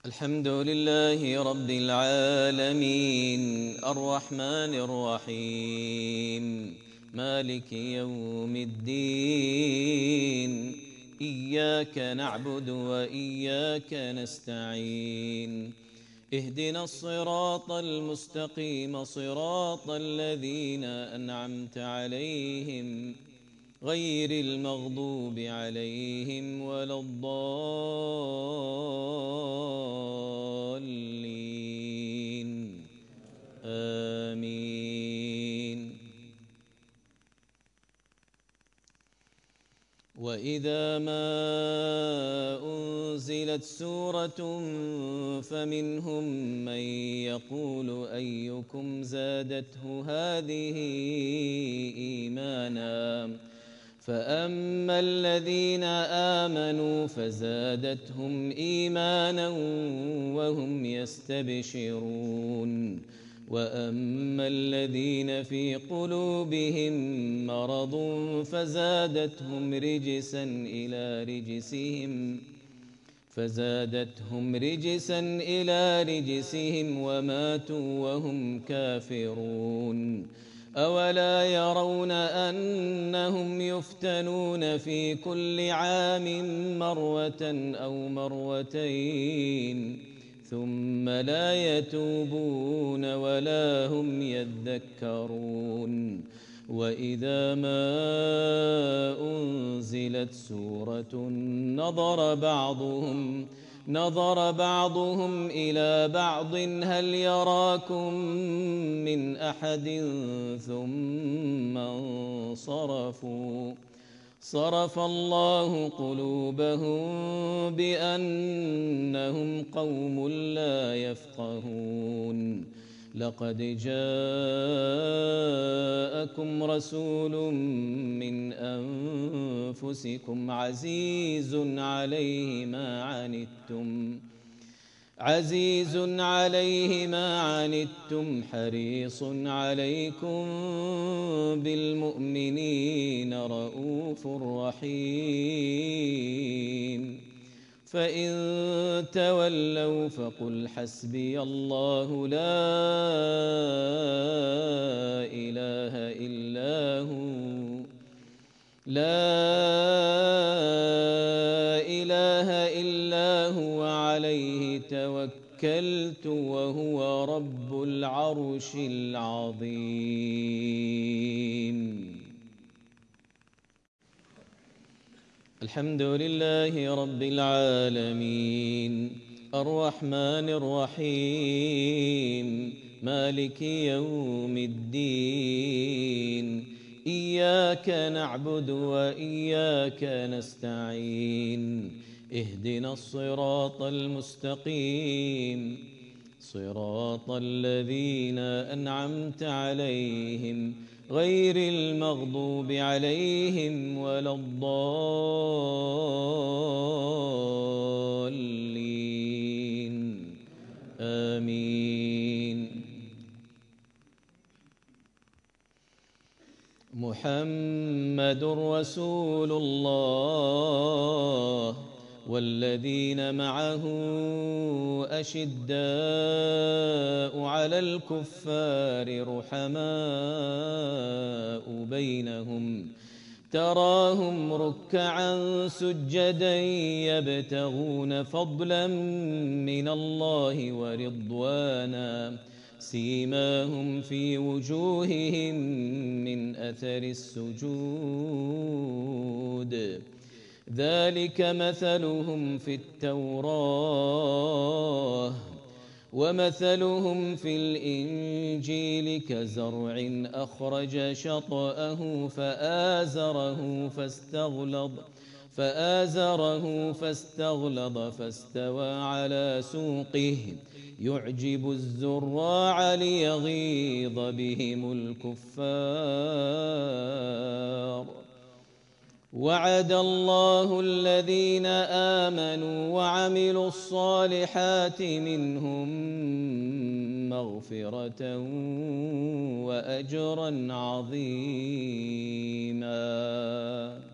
الحمد لله رب العالمين الرحمن الرحيم مالك يوم الدين إياك نعبد وإياك نستعين اهدنا الصراط المستقيم صراط الذين أنعمت عليهم غير المغضوب عليهم ولا الضالين آمين. وإذا ما أنزلت سورة فمنهم من يقول أيكم زادته هذه إيمانا فأما الذين آمنوا فزادتهم إيمانا وهم يستبشرون وأما الذين في قلوبهم مرض فزادتهم رجسا إلى رجسهم وماتوا وهم كافرون أولا يرون أنهم يفتنون في كل عام مرة أو مرتين ثم لا يتوبون ولا هم يذكرون وإذا ما أنزلت سورة نظر بعضهم إلى بعض هل يراكم من أحد ثم انصرفوا صرف الله قلوبهم بأنهم قوم لا يفقهون لقد جاءكم رسول من أنفسكم عزيز عليه ما عنتم حريص عليكم بالمؤمنين رؤوف رحيم فإن تولوا فقل حسبي الله لا إله إلا هو عليه توكلت وهو رب العرش العظيم. الحمد لله رب العالمين الرحمن الرحيم مالك يوم الدين إياك نعبد وإياك نستعين اهدنا الصراط المستقيم صراط الذين أنعمت عليهم غير المغضوب عليهم ولا الضالين آمين. محمد رسول الله والذين معه أشداء على الكفار رحماء بينهم تراهم ركعا سجدا يبتغون فضلا من الله ورضوانا سيماهم في وجوههم من أثر السجود ذلك مثلهم في التوراة ومثلهم في الإنجيل كزرع أخرج شطأه فآزره فاستغلظ فاستوى على سوقه يعجب الزراع ليغيظ بهم الكفار وعد الله الذين آمنوا وعملوا الصالحات منهم مغفرة وأجرا عظيما.